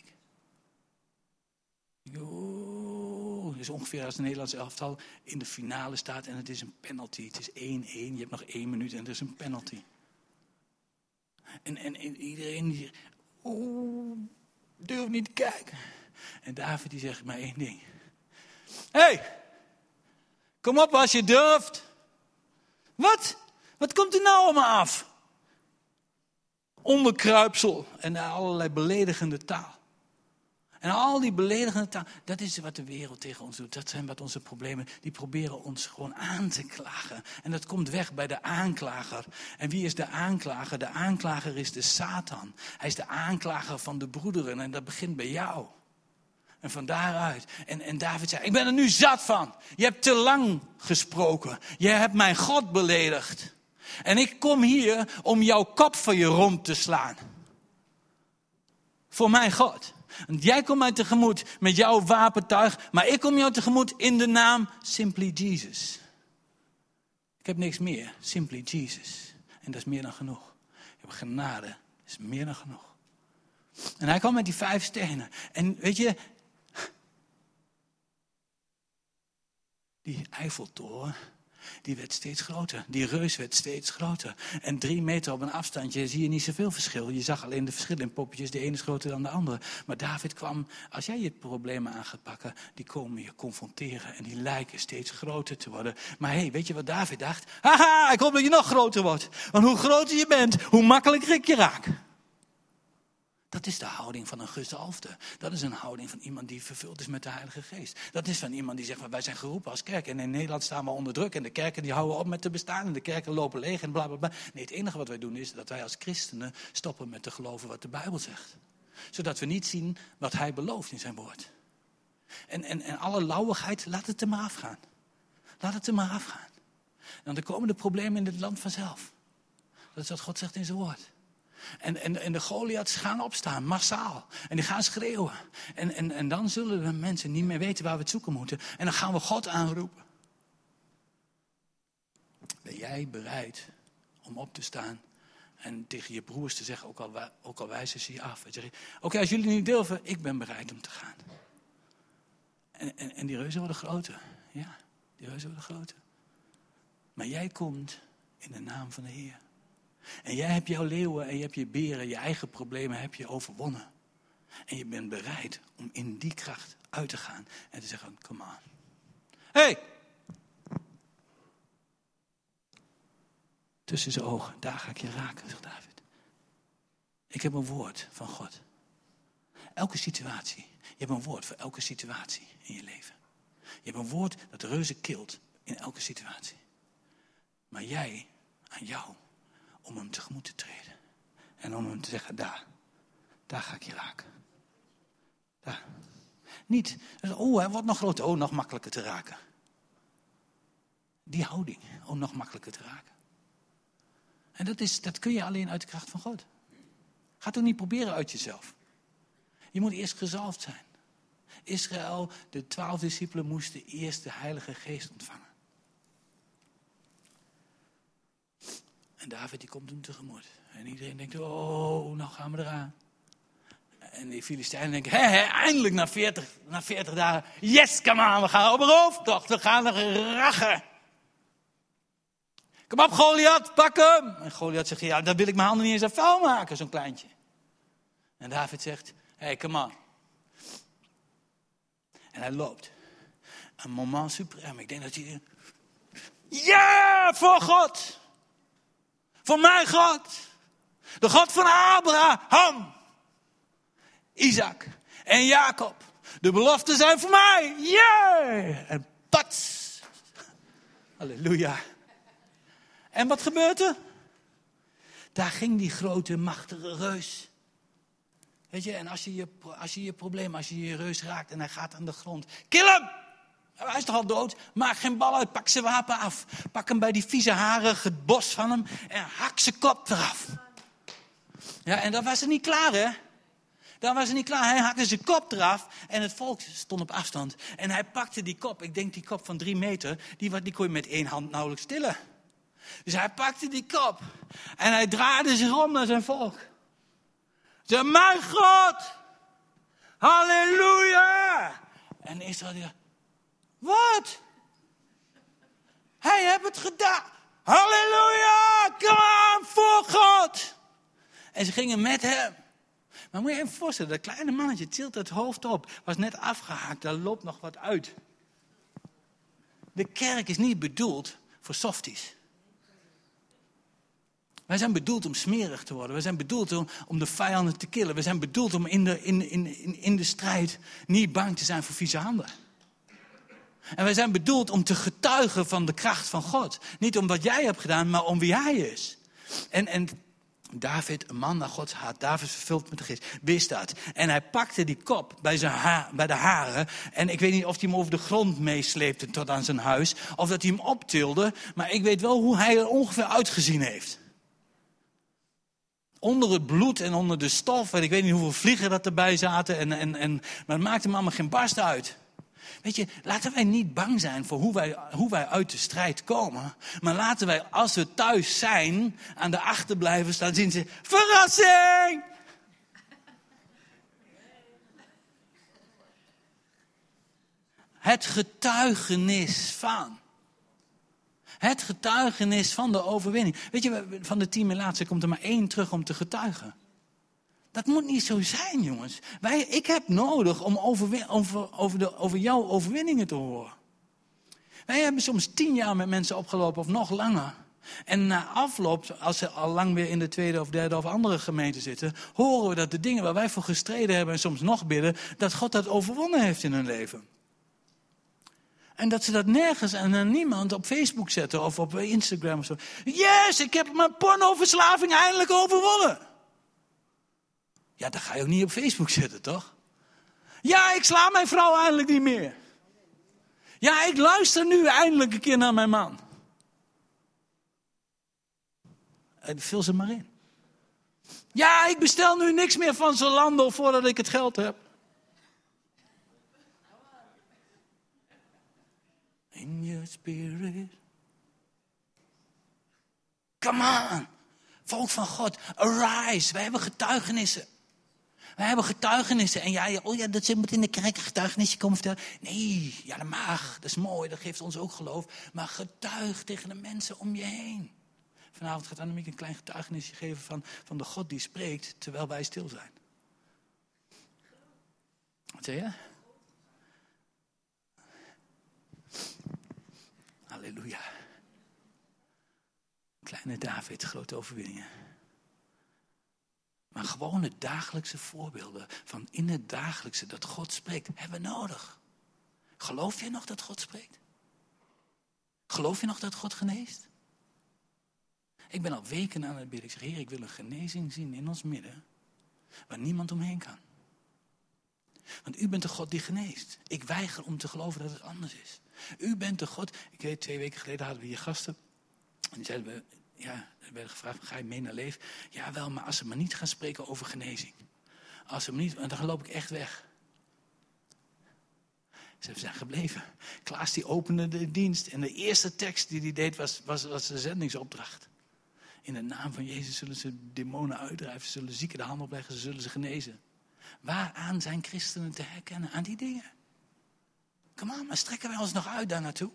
Oh, het is ongeveer als de Nederlandse elftal in de finale staat en het is een penalty. Het is één-één, je hebt nog één minuut en er is een penalty. En, en, en iedereen die zegt, oh, durf niet te kijken. En David die zegt maar één ding. Hé, hey, kom op als je durft. Wat? Wat komt er nou allemaal af? Onderkruipsel en allerlei beledigende taal. En al die beledigende taal, dat is wat de wereld tegen ons doet. Dat zijn wat onze problemen, die proberen ons gewoon aan te klagen. En dat komt weg bij de aanklager. En wie is de aanklager? De aanklager is de Satan. Hij is de aanklager van de broederen en dat begint bij jou. En van daaruit. En, en David zei, ik ben er nu zat van. Je hebt te lang gesproken. Je hebt mijn God beledigd. En ik kom hier om jouw kop van je rond te slaan. Voor mijn God. Want jij komt mij tegemoet met jouw wapentuig. Maar ik kom jou tegemoet in de naam Simply Jesus. Ik heb niks meer. Simply Jesus. En dat is meer dan genoeg. Ik heb genade. Dat is meer dan genoeg. En hij kwam met die vijf stenen. En weet je, die Eiffeltoren, die werd steeds groter. Die reus werd steeds groter. En drie meter op een afstandje zie je niet zoveel verschil. Je zag alleen de verschillen in poppetjes. De ene is groter dan de andere. Maar David kwam, als jij je problemen aan gaat pakken, die komen je confronteren. En die lijken steeds groter te worden. Maar hé, hey, weet je wat David dacht? Haha, ik hoop dat je nog groter wordt. Want hoe groter je bent, hoe makkelijker ik je raak. Dat is de houding van een gezalfde. Dat is een houding van iemand die vervuld is met de Heilige Geest. Dat is van iemand die zegt, wij zijn geroepen als kerk. En in Nederland staan we onder druk. En de kerken die houden op met te bestaan. En de kerken lopen leeg en bla bla bla. Nee, het enige wat wij doen is dat wij als christenen stoppen met te geloven wat de Bijbel zegt. Zodat we niet zien wat hij belooft in zijn woord. En, en, en alle lauwigheid, laat het er maar afgaan. Laat het er maar afgaan. Dan komen de problemen in het land vanzelf. Dat is wat God zegt in zijn woord. En, en, en de Goliaths gaan opstaan, massaal. En die gaan schreeuwen. En, en, en dan zullen de mensen niet meer weten waar we het zoeken moeten. En dan gaan we God aanroepen. Ben jij bereid om op te staan en tegen je broers te zeggen, ook al, ook al wijzen ze je af. Oké, okay, als jullie niet durven, ik ben bereid om te gaan. En, en, en die reuzen worden groter. Ja, die reuzen worden groter. Maar jij komt in de naam van de Heer. En jij hebt jouw leeuwen en je hebt je beren, je eigen problemen heb je overwonnen. En je bent bereid om in die kracht uit te gaan en te zeggen, come on. Hey! Tussen zijn ogen, daar ga ik je raken, zegt David. Ik heb een woord van God. Elke situatie. Je hebt een woord voor elke situatie in je leven. Je hebt een woord dat reuze kilt in elke situatie. Maar jij, aan jou, om hem tegemoet te treden. En om hem te zeggen, daar, daar ga ik je raken. Daar. Niet, oh, hij wordt nog groter, oh, nog makkelijker te raken. Die houding, om nog makkelijker te raken. En dat, is, dat kun je alleen uit de kracht van God. Ga het ook niet proberen uit jezelf. Je moet eerst gezalfd zijn. Israël, de twaalf discipelen, moesten eerst de Heilige Geest ontvangen. En David die komt hem tegemoet. En iedereen denkt, oh, nou gaan we eraan. En die Filistijnen denken, hé, hé, eindelijk na veertig, na veertig dagen. Yes, come on, we gaan op een rooftocht. We gaan er rachen. Kom op, Goliath, pak hem. En Goliath zegt, ja, daar wil ik mijn handen niet eens aan vuil maken, zo'n kleintje. En David zegt, hé, hey, come on. En hij loopt. Een moment supreme. Ik denk dat hij... Ja, voor God. Voor mijn God. De God van Abraham. Isaac en Jacob. De beloften zijn voor mij. Yeah! En pats. Halleluja. En wat gebeurt er? Daar ging die grote, machtige reus. Weet je, en als je je, als je je probleem, als je je reus raakt en hij gaat aan de grond. Kill hem! Hij is toch al dood? Maak geen bal uit, pak zijn wapen af. Pak hem bij die vieze haren, het bos van hem en hak zijn kop eraf. Ja, en dat was er niet klaar, hè? Dan was hij niet klaar. Hij hakte zijn kop eraf en het volk stond op afstand. En hij pakte die kop, ik denk die kop van drie meter, die, die kon je met één hand nauwelijks tillen. Dus hij pakte die kop en hij draaide zich om naar zijn volk. Zeg, mijn God, halleluja. En Israël die, wat? Hij heeft het gedaan. Halleluja, kom aan voor God. En ze gingen met hem. Maar moet je even voorstellen, dat kleine mannetje tilt het hoofd op. Was net afgehaakt, daar loopt nog wat uit. De kerk is niet bedoeld voor softies. Wij zijn bedoeld om smerig te worden. Wij zijn bedoeld om, om de vijanden te killen. We zijn bedoeld om in de, in, in, in, in de strijd niet bang te zijn voor vieze handen. En wij zijn bedoeld om te getuigen van de kracht van God. Niet om wat jij hebt gedaan, maar om wie hij is. En... en David, een man naar Gods hart, David vervuld met de geest, wist dat. En hij pakte die kop bij, zijn ha- bij de haren. En ik weet niet of hij hem over de grond meesleepte tot aan zijn huis. Of dat hij hem optilde. Maar ik weet wel hoe hij er ongeveer uitgezien heeft. Onder het bloed en onder de stof. En ik weet niet hoeveel vliegen dat erbij zaten. En, en, en, maar het maakte hem allemaal geen barst uit. Weet je, laten wij niet bang zijn voor hoe wij, hoe wij uit de strijd komen. Maar laten wij, als we thuis zijn, aan de achterblijven staan, zien ze, verrassing! Het getuigenis van. Het getuigenis van de overwinning. Weet je, van de tien laatste komt er maar één terug om te getuigen. Dat moet niet zo zijn, jongens. Wij, ik heb nodig om over, over, over, de, over jouw overwinningen te horen. Wij hebben soms tien jaar met mensen opgelopen of nog langer. En na afloop, als ze al lang weer in de tweede of derde of andere gemeente zitten, horen we dat de dingen waar wij voor gestreden hebben en soms nog bidden, dat God dat overwonnen heeft in hun leven. En dat ze dat nergens en aan niemand op Facebook zetten of op Instagram of zo. Yes, ik heb mijn pornoverslaving eindelijk overwonnen. Ja, dat ga je ook niet op Facebook zetten, toch? Ja, ik sla mijn vrouw eindelijk niet meer. Ja, ik luister nu eindelijk een keer naar mijn man. En vul ze maar in. Ja, ik bestel nu niks meer van Zalando voordat ik het geld heb. In your spirit. Come on. Volk van God, arise. Wij hebben getuigenissen. Wij hebben getuigenissen. En ja, oh ja, dat moet in de kerk een getuigenisje komen vertellen. Nee, ja, dat mag. Dat is mooi. Dat geeft ons ook geloof. Maar getuig tegen de mensen om je heen. Vanavond gaat Annemiek een klein getuigenisje geven van, van de God die spreekt terwijl wij stil zijn. Wat zei je? Halleluja. Kleine David, grote overwinningen. Maar gewone dagelijkse voorbeelden van in het dagelijkse dat God spreekt, hebben we nodig. Geloof je nog dat God spreekt? Geloof je nog dat God geneest? Ik ben al weken aan het bidden. Ik zeg, Heer, ik wil een genezing zien in ons midden, waar niemand omheen kan. Want u bent de God die geneest. Ik weiger om te geloven dat het anders is. U bent de God. Ik weet, twee weken geleden hadden we hier gasten. En die zeiden we, ja, we werden gevraagd, ga je mee naar Leef? Ja, wel, maar als ze maar niet gaan spreken over genezing. Als ze maar niet, dan loop ik echt weg. Ze zijn gebleven. Klaas die opende de dienst. En de eerste tekst die hij deed was, was, was de zendingsopdracht. In de naam van Jezus zullen ze demonen uitdrijven. Zullen zieken de hand opleggen. Ze zullen ze genezen. Waaraan zijn christenen te herkennen? Aan die dingen. Kom aan, maar strekken wij ons nog uit daar naartoe?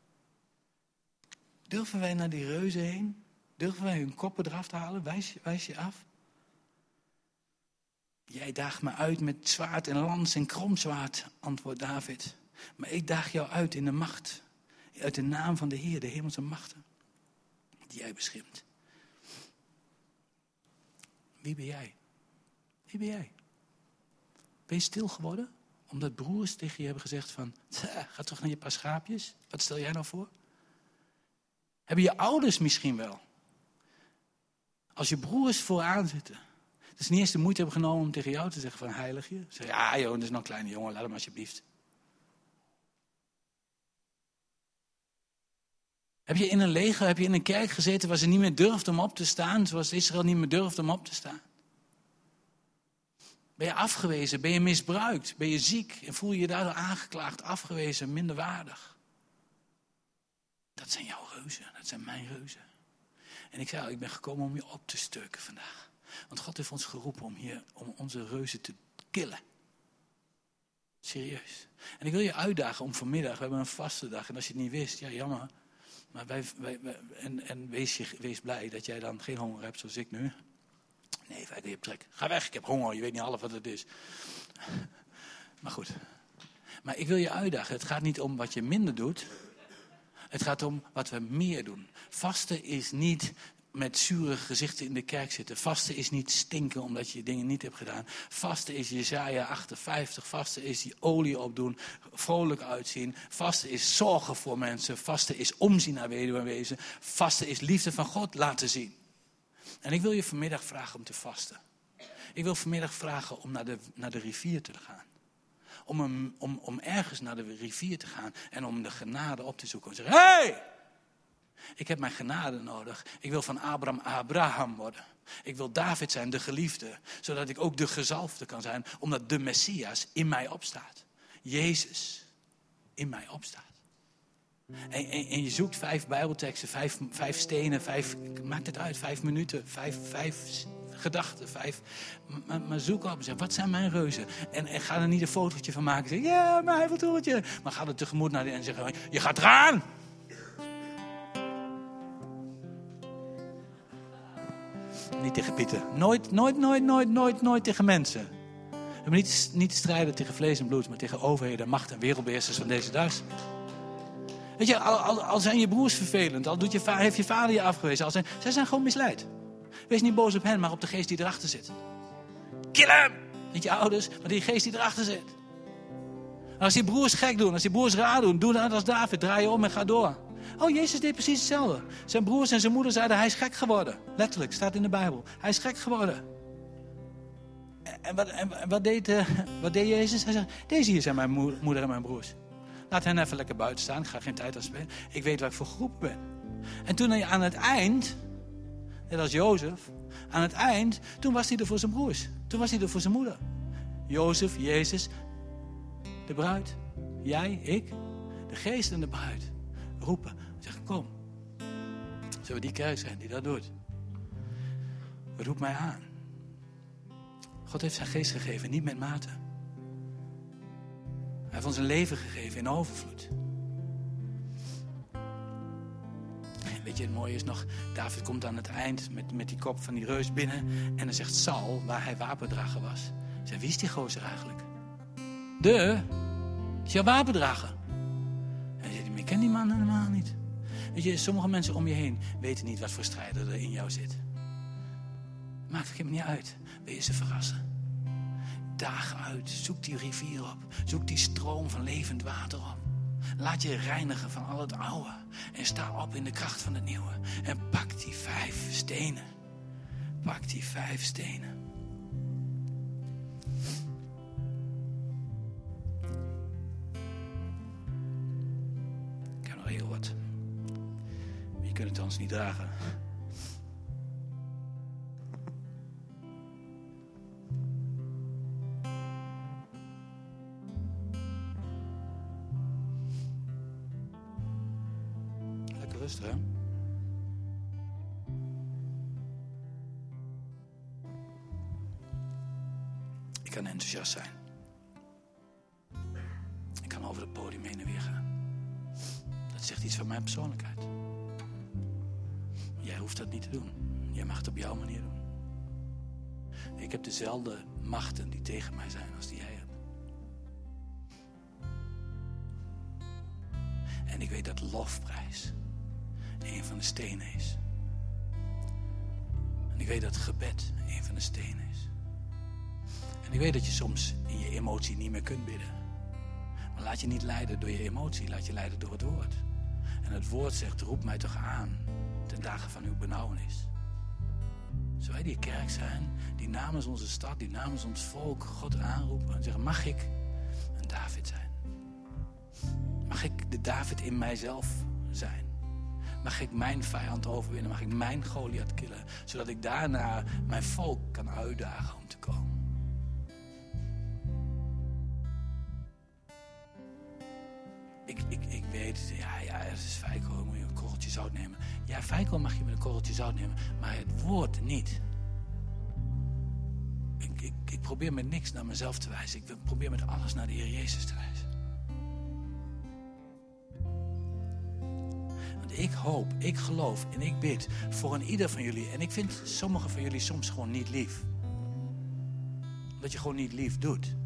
Durven wij naar die reuzen heen? Durven wij hun koppen eraf te halen? Wijs je, wijs je af? Jij daagt me uit met zwaard en lans en kromzwaard, antwoordt David. Maar ik daag jou uit in de macht. Uit de naam van de Heer, de hemelse machten. Die jij beschermt. Wie ben jij? Wie ben jij? Ben je stil geworden? Omdat broers tegen je hebben gezegd van... Ga toch naar je paar schaapjes. Wat stel jij nou voor? Hebben je ouders misschien wel? Als je broers vooraan zitten... Dus niet eens de moeite hebben genomen om tegen jou te zeggen van heilig je. Zeg, ja joh, dat is nog een kleine jongen, laat hem alsjeblieft. Heb je in een leger, heb je in een kerk gezeten waar ze niet meer durfden om op te staan, zoals Israël niet meer durfde om op te staan? Ben je afgewezen, ben je misbruikt, ben je ziek en voel je je daardoor aangeklaagd, afgewezen, minderwaardig? Dat zijn jouw reuzen, dat zijn mijn reuzen. En ik zei, ik ben gekomen om je op te stukken vandaag. Want God heeft ons geroepen om hier, om onze reuzen te killen. Serieus. En ik wil je uitdagen om vanmiddag, we hebben een vaste dag. En als je het niet wist, ja jammer. Maar wij, wij, wij, en en wees, je, wees blij dat jij dan geen honger hebt zoals ik nu. Nee, je hebt trek. Ga weg, ik heb honger, je weet niet half wat het is. Maar goed. Maar ik wil je uitdagen, het gaat niet om wat je minder doet. Het gaat om wat we meer doen. Vasten is niet... met zure gezichten in de kerk zitten. Vasten is niet stinken omdat je dingen niet hebt gedaan. Vasten is Jesaja achtenvijftig. Vasten is die olie opdoen. Vrolijk uitzien. Vasten is zorgen voor mensen. Vasten is omzien naar weduwe en wezen. Vasten is liefde van God laten zien. En ik wil je vanmiddag vragen om te vasten. Ik wil vanmiddag vragen om naar de, naar de rivier te gaan. Om, een, om, om ergens naar de rivier te gaan. En om de genade op te zoeken. En zeggen, hey! Ik heb mijn genade nodig. Ik wil van Abraham Abraham worden. Ik wil David zijn, de geliefde. Zodat ik ook de gezalfde kan zijn. Omdat de Messias in mij opstaat. Jezus in mij opstaat. En, en, en je zoekt vijf bijbelteksten, vijf, vijf stenen, vijf, maakt het uit, vijf minuten, vijf, vijf gedachten, vijf. Maar, maar zoek op en zeg, wat zijn mijn reuzen? En, en ga er niet een fotootje van maken. Zeg, ja, mijn heifeltoertje. Maar ga er tegemoet naar die en zeg, je gaat eraan. Niet tegen Pieter. Nooit, nooit, nooit, nooit, nooit, nooit tegen mensen. We hebben niet, niet te strijden tegen vlees en bloed, maar tegen overheden, macht en wereldbeheersers van deze duis. Weet je, al, al, al zijn je broers vervelend, al doet je, heeft je vader je afgewezen, al zijn, zij zijn gewoon misleid. Wees niet boos op hen, maar op de geest die erachter zit. Kill hem! Niet je ouders, maar die geest die erachter zit. En als die broers gek doen, als die broers raar doen, doe dan als David, draai je om en ga door. Oh, Jezus deed precies hetzelfde. Zijn broers en zijn moeder zeiden, hij is gek geworden. Letterlijk, staat in de Bijbel. Hij is gek geworden. En wat, en wat, deed, uh, wat deed Jezus? Hij zei, deze hier zijn mijn moeder en mijn broers. Laat hen even lekker buiten staan. Ik ga geen tijd aan spelen. Ik weet waar ik voor geroepen ben. En toen aan het eind, net als Jozef, aan het eind, toen was hij er voor zijn broers. Toen was hij er voor zijn moeder. Jozef, Jezus, de bruid, jij, ik, de geest en de bruid. Roepen, zeggen kom. Zullen we die kerk zijn die dat doet? Roep mij aan. God heeft zijn geest gegeven, niet met mate. Hij heeft ons een leven gegeven in overvloed. Weet je, het mooie is nog, David komt aan het eind met, met die kop van die reus binnen. En dan zegt Saul, waar hij wapendrager was. Hij zegt, wie is die gozer eigenlijk? De, is jouw wapendrager. En hij zegt, ik ken die man helemaal niet. Weet je, sommige mensen om je heen weten niet wat voor strijder er in jou zit. Maakt het helemaal niet uit. Wil je ze verrassen? Daag uit, zoek die rivier op. Zoek die stroom van levend water op. Laat je reinigen van al het oude. En sta op in de kracht van het nieuwe. En pak die vijf stenen. Pak die vijf stenen. Ik heb nog heel wat. Maar je kunt het ons niet dragen. Rustig, hè? kan enthousiast zijn. Ik kan over het podium heen en weer gaan. Dat zegt iets van mijn persoonlijkheid. Jij hoeft dat niet te doen. Jij mag het op jouw manier doen. Ik heb dezelfde machten die tegen mij zijn als die jij hebt. En ik weet dat lofprijs een van de stenen is. En ik weet dat gebed een van de stenen is. En ik weet dat je soms in je emotie niet meer kunt bidden. Maar laat je niet leiden door je emotie, laat je leiden door het woord. En het woord zegt, roep mij toch aan ten dagen van uw benauwenis. Zullen wij die kerk zijn die namens onze stad, die namens ons volk God aanroepen en zeggen, mag ik een David zijn? Mag ik de David in mijzelf zijn? Mag ik mijn vijand overwinnen? Mag ik mijn Goliath killen? Zodat ik daarna mijn volk kan uitdagen om te komen. Ik, ik, ik weet, ja, ja, het is feiko, moet je een korreltje zout nemen. Ja, feiko mag je met een korreltje zout nemen, maar het woord niet. Ik, ik, ik probeer met niks naar mezelf te wijzen. Ik probeer met alles naar de Heer Jezus te wijzen. Want ik hoop, ik geloof en ik bid voor een ieder van jullie. En ik vind sommige van jullie soms gewoon niet lief. Omdat je gewoon niet lief doet.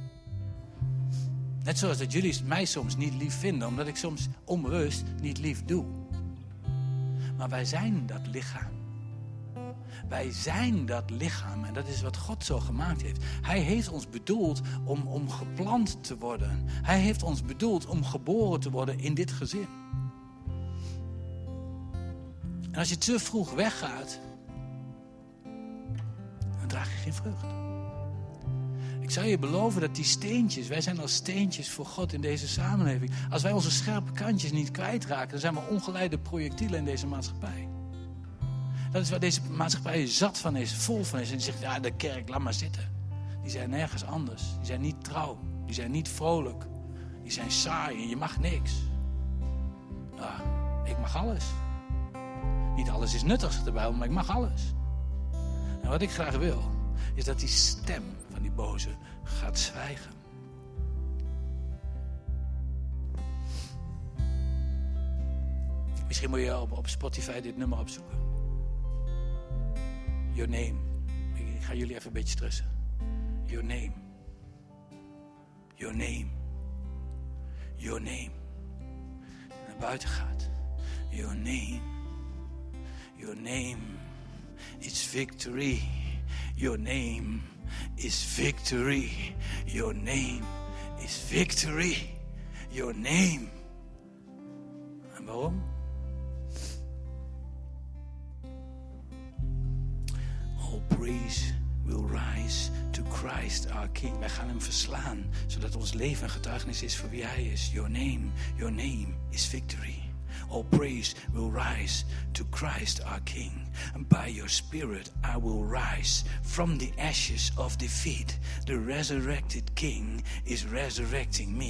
Net zoals dat jullie mij soms niet lief vinden, omdat ik soms onbewust niet lief doe. Maar wij zijn dat lichaam. Wij zijn dat lichaam en dat is wat God zo gemaakt heeft. Hij heeft ons bedoeld om, om geplant te worden. Hij heeft ons bedoeld om geboren te worden in dit gezin. En als je te vroeg weggaat, dan draag je geen vrucht. Ik zou je beloven dat die steentjes, wij zijn als steentjes voor God in deze samenleving. Als wij onze scherpe kantjes niet kwijtraken, dan zijn we ongeleide projectielen in deze maatschappij. Dat is waar deze maatschappij zat van is, vol van is. En die zegt, ja, de kerk, laat maar zitten. Die zijn nergens anders. Die zijn niet trouw. Die zijn niet vrolijk. Die zijn saai en je mag niks. Nou, ik mag alles. Niet alles is nuttig, zegt de Bijbel, maar ik mag alles. En wat ik graag wil, is dat die stem van die boze gaat zwijgen. Misschien moet je op, op Spotify dit nummer opzoeken. Your name. Ik, ik ga jullie even een beetje stressen. Your name. Your name. Your name. Naar buiten gaat. Your name. Your name is victory. Your name is victory. Your name is victory. Your name. En waarom? All praise will rise to Christ our King. Wij gaan hem verslaan, zodat ons leven een getuigenis is voor wie hij is. Your name, your name is victory. All praise will rise to Christ our King. And by your Spirit I will rise from the ashes of defeat. The resurrected King is resurrecting me.